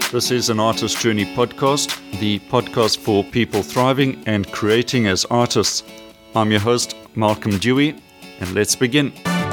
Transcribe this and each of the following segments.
This is an Artist Journey podcast, the podcast for people thriving and creating as artists. I'm your host, Malcolm Dewey, and let's begin.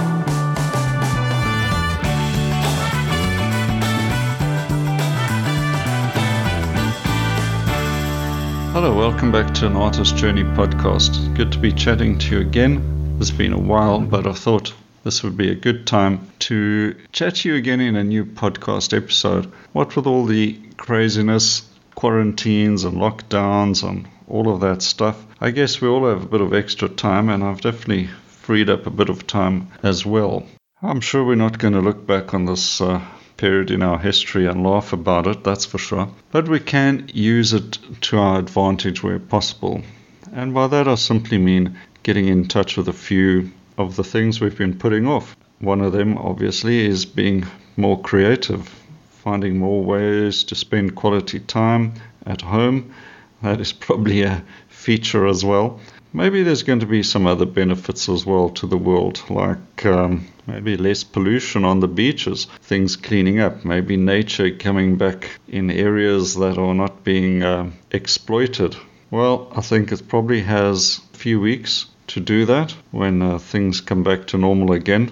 Hello, welcome back to an Artist Journey podcast. Good to be chatting to you again. It's been a while, but I thought this would be a good time to chat to you again in a new podcast episode. What with all the craziness, quarantines and lockdowns and all of that stuff, I guess we all have a bit of extra time, and I've definitely freed up a bit of time as well. I'm sure we're not going to look back on this period in our history and laugh about it, that's for sure. But we can use it to our advantage where possible. And by that I simply mean getting in touch with a few of the things we've been putting off. One of them, obviously, is being more creative, finding more ways to spend quality time at home. That is probably a feature as well. Maybe there's going to be some other benefits as well to the world, like maybe less pollution on the beaches, things cleaning up, maybe nature coming back in areas that are not being exploited. Well, I think it probably has a few weeks to do that when things come back to normal again.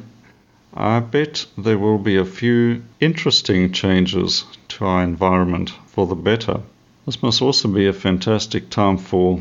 I bet there will be a few interesting changes to our environment for the better. This must also be a fantastic time for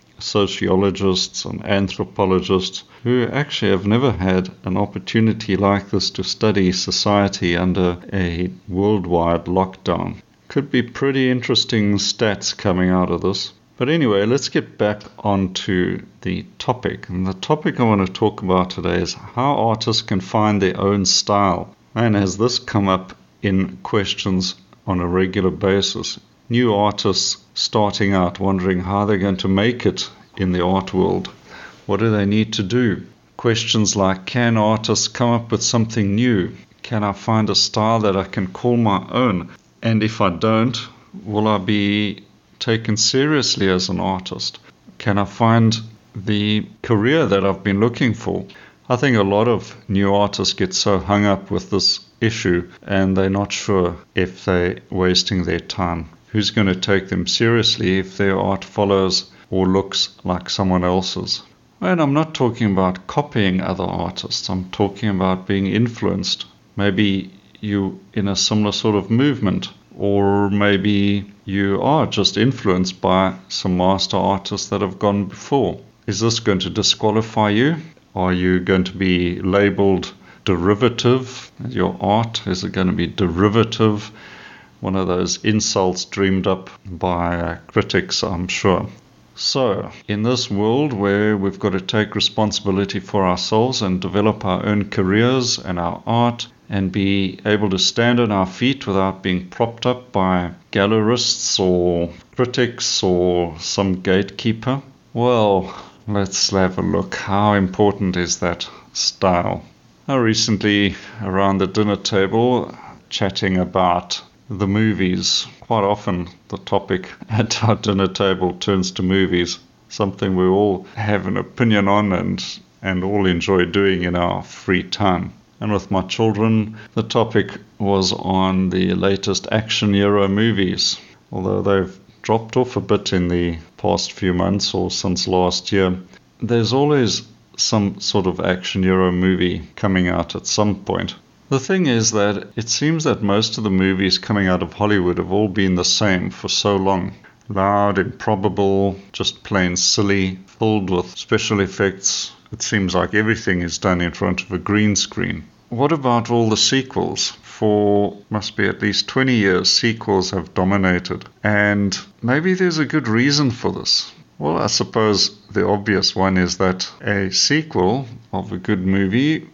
sociologists and anthropologists who actually have never had an opportunity like this to study society under a worldwide lockdown. Could be pretty interesting stats coming out of this. But anyway, let's get back onto the topic. And the topic I want to talk about today is how artists can find their own style. And has this come up in questions on a regular basis? New artists starting out, wondering how they're going to make it in the art world. What do they need to do? Questions like, can artists come up with something new? Can I find a style that I can call my own? And if I don't, will I be taken seriously as an artist? Can I find the career that I've been looking for? I think a lot of new artists get so hung up with this issue and they're not sure if they're wasting their time. Who's going to take them seriously if their art follows or looks like someone else's? And I'm not talking about copying other artists. I'm talking about being influenced. Maybe you in a similar sort of movement, or maybe you are just influenced by some master artists that have gone before. Is this going to disqualify you? Are you going to be labeled derivative? Your art, is it going to be derivative? One of those insults dreamed up by critics, I'm sure. So, in this world where we've got to take responsibility for ourselves and develop our own careers and our art and be able to stand on our feet without being propped up by gallerists or critics or some gatekeeper, well, let's have a look. How important is that style? I recently, around the dinner table, chatting about the movies. Quite often the topic at our dinner table turns to movies, something we all have an opinion on and all enjoy doing in our free time. And with my children, the topic was on the latest action hero movies. Although they've dropped off a bit in the past few months or since last year, there's always some sort of action hero movie coming out at some point. The thing is that it seems that most of the movies coming out of Hollywood have all been the same for so long. Loud, improbable, just plain silly, filled with special effects. It seems like everything is done in front of a green screen. What about all the sequels? For must be at least 20 years, sequels have dominated. And maybe there's a good reason for this. Well, I suppose the obvious one is that a sequel of a good movie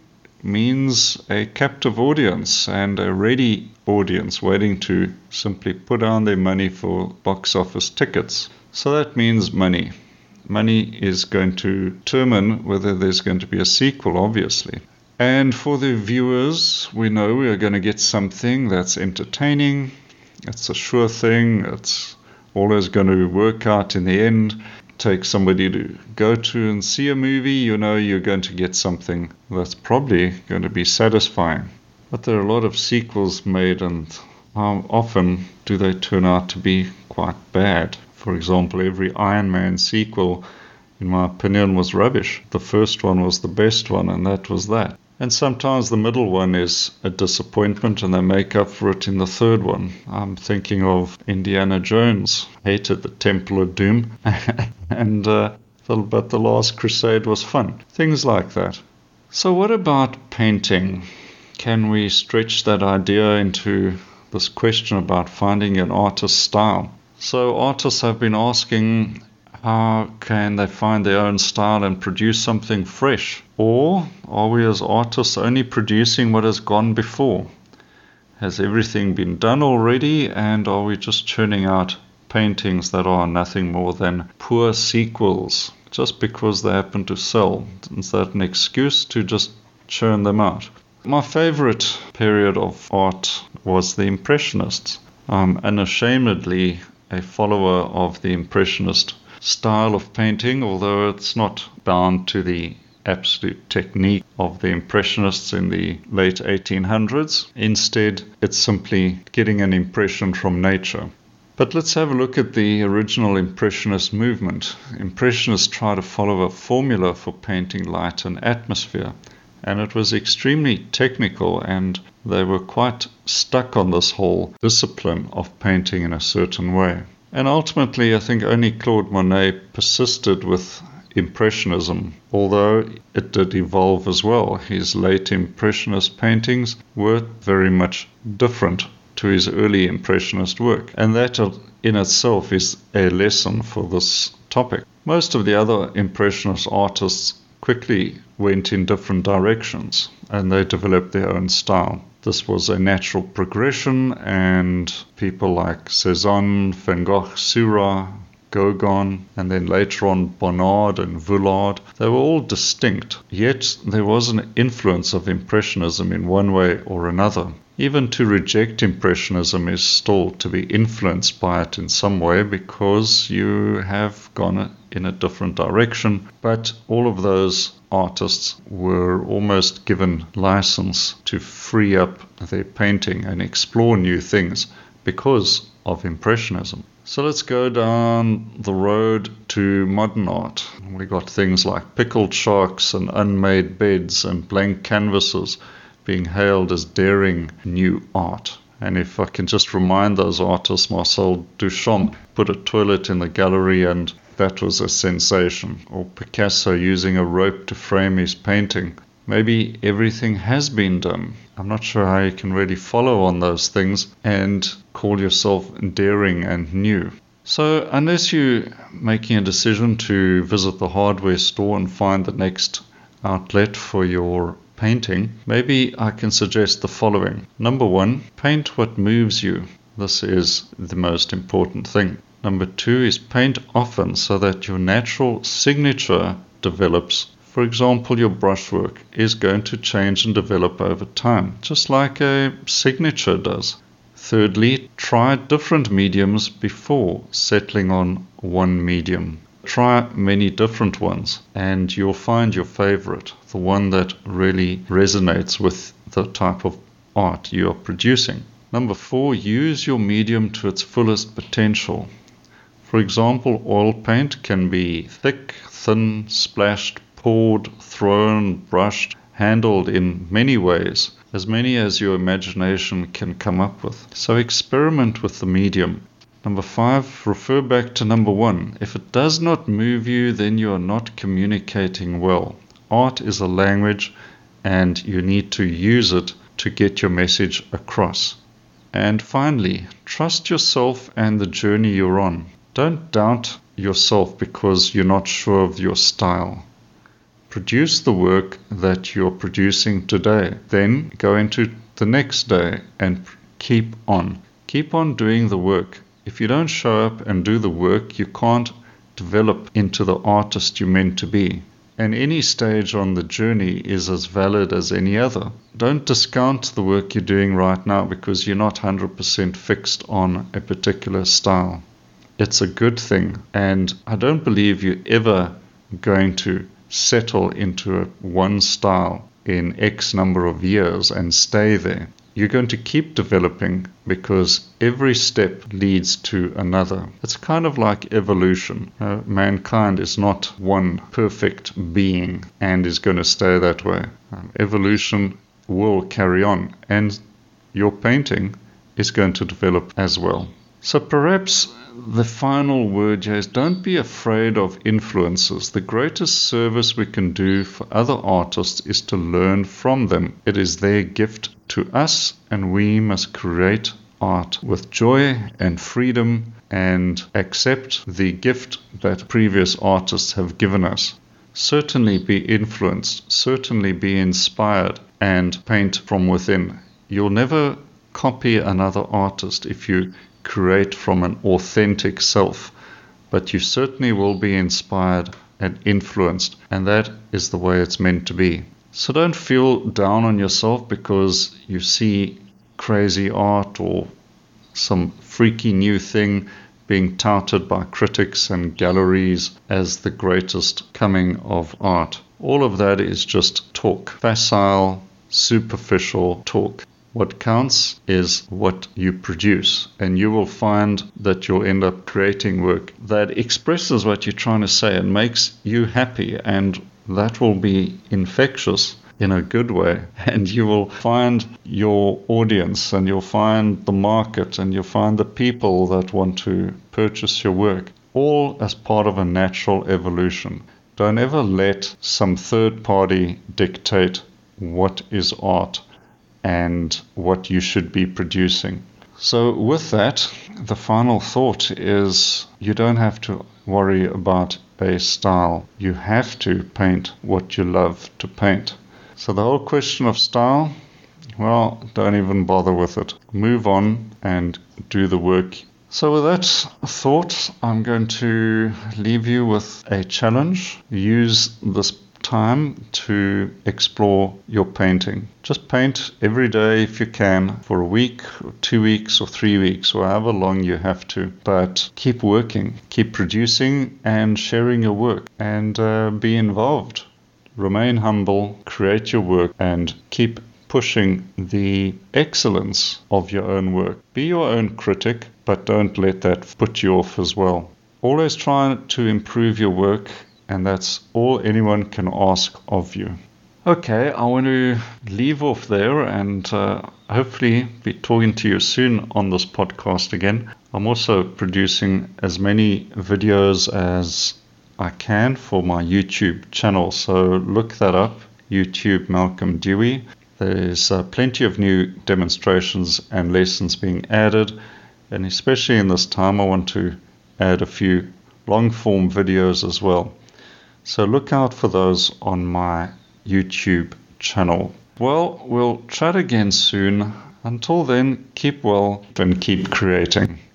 means a captive audience and a ready audience waiting to simply put down their money for box office tickets. So that means money. Money is going to determine whether there's going to be a sequel, obviously. And for the viewers, we know we are going to get something that's entertaining. It's a sure thing. It's always going to work out in the end. Take somebody to go to and see a movie, you know you're going to get something that's probably going to be satisfying. But there are a lot of sequels made, and how often do they turn out to be quite bad? For example, every Iron Man sequel, in my opinion, was rubbish. The first one was the best one, and that was that. And sometimes the middle one is a disappointment, and they make up for it in the third one. I'm thinking of Indiana Jones. Hated the Temple of Doom, but The Last Crusade was fun. Things like that. So what about painting? Can we stretch that idea into this question about finding an artist's style? So artists have been asking, how can they find their own style and produce something fresh? Or are we as artists only producing what has gone before? Has everything been done already, and are we just churning out paintings that are nothing more than poor sequels just because they happen to sell? Is that an excuse to just churn them out? My favorite period of art was the Impressionists. I'm unashamedly a follower of the Impressionist style of painting, although it's not bound to the absolute technique of the Impressionists in the late 1800s. Instead, it's simply getting an impression from nature. But let's have a look at the original Impressionist movement. Impressionists try to follow a formula for painting light and atmosphere, and it was extremely technical, and they were quite stuck on this whole discipline of painting in a certain way. And ultimately, I think only Claude Monet persisted with Impressionism, although it did evolve as well. His late Impressionist paintings were very much different to his early Impressionist work, and that in itself is a lesson for this topic. Most of the other Impressionist artists quickly went in different directions, and they developed their own style. This was a natural progression, and people like Cezanne, Van Gogh, Seurat, Gauguin, and then later on Bonnard and Vuillard, they were all distinct, yet there was an influence of Impressionism in one way or another. Even to reject Impressionism is still to be influenced by it in some way, because you have gone in a different direction. But all of those artists were almost given license to free up their painting and explore new things because of Impressionism. So let's go down the road to modern art. We got things like pickled sharks and unmade beds and blank canvases being hailed as daring new art. And if I can just remind those artists, Marcel Duchamp put a toilet in the gallery, and that was a sensation. Or Picasso using a rope to frame his painting. Maybe everything has been done. I'm not sure how you can really follow on those things and call yourself daring and new. So unless you're making a decision to visit the hardware store and find the next outlet for your painting, maybe I can suggest the following. Number 1, paint what moves you. This is the most important thing. Number 2 is paint often so that your natural signature develops. For example, your brushwork is going to change and develop over time, just like a signature does. Thirdly, try different mediums before settling on one medium. Try many different ones, and you'll find your favorite, the one that really resonates with the type of art you are producing. Number 4, use your medium to its fullest potential. For example, oil paint can be thick, thin, splashed, poured, thrown, brushed, handled in many ways, as many as your imagination can come up with. So experiment with the medium. Number 5, refer back to number 1. If it does not move you, then you are not communicating well. Art is a language, and you need to use it to get your message across. And finally, trust yourself and the journey you're on. Don't doubt yourself because you're not sure of your style. Produce the work that you're producing today. Then go into the next day and keep on. Keep on doing the work. If you don't show up and do the work, you can't develop into the artist you're meant to be. And any stage on the journey is as valid as any other. Don't discount the work you're doing right now because you're not 100% fixed on a particular style. It's a good thing, and I don't believe you're ever going to settle into one style in X number of years and stay there. you're going to keep developing because every step leads to another. It's kind of like evolution. Mankind is not one perfect being and is going to stay that way. Evolution will carry on, and your painting is going to develop as well. So perhaps the final word here is don't be afraid of influences. The greatest service we can do for other artists is to learn from them. It is their gift to us, and we must create art with joy and freedom and accept the gift that previous artists have given us. Certainly be influenced, certainly be inspired, and paint from within. You'll never copy another artist if you create from an authentic self, but you certainly will be inspired and influenced, and that is the way it's meant to be. So don't feel down on yourself because you see crazy art or some freaky new thing being touted by critics and galleries as the greatest coming of art. All of that is just talk, facile, superficial talk. What counts is what you produce, and you will find that you'll end up creating work that expresses what you're trying to say and makes you happy, and that will be infectious in a good way, and you will find your audience, and you'll find the market, and you'll find the people that want to purchase your work, all as part of a natural evolution. Don't ever let some third party dictate what is art and what you should be producing. So with that, the final thought is you don't have to worry about a style. You have to paint what you love to paint. So the whole question of style, well, don't even bother with it. Move on and do the work. So with that thought, I'm going to leave you with a challenge. Use this time to explore your painting. Just paint every day if you can for a week or 2 weeks or 3 weeks or however long you have to, but keep working, keep producing and sharing your work, and be involved. Remain humble, create your work, and keep pushing the excellence of your own work. Be your own critic, but don't let that put you off as well. Always try to improve your work, and that's all anyone can ask of you. Okay, I want to leave off there and hopefully be talking to you soon on this podcast again. I'm also producing as many videos as I can for my YouTube channel, so look that up, YouTube Malcolm Dewey. There's plenty of new demonstrations and lessons being added, and especially in this time I want to add a few long form videos as well. So look out for those on my YouTube channel. Well, we'll chat again soon. Until then, keep well and keep creating.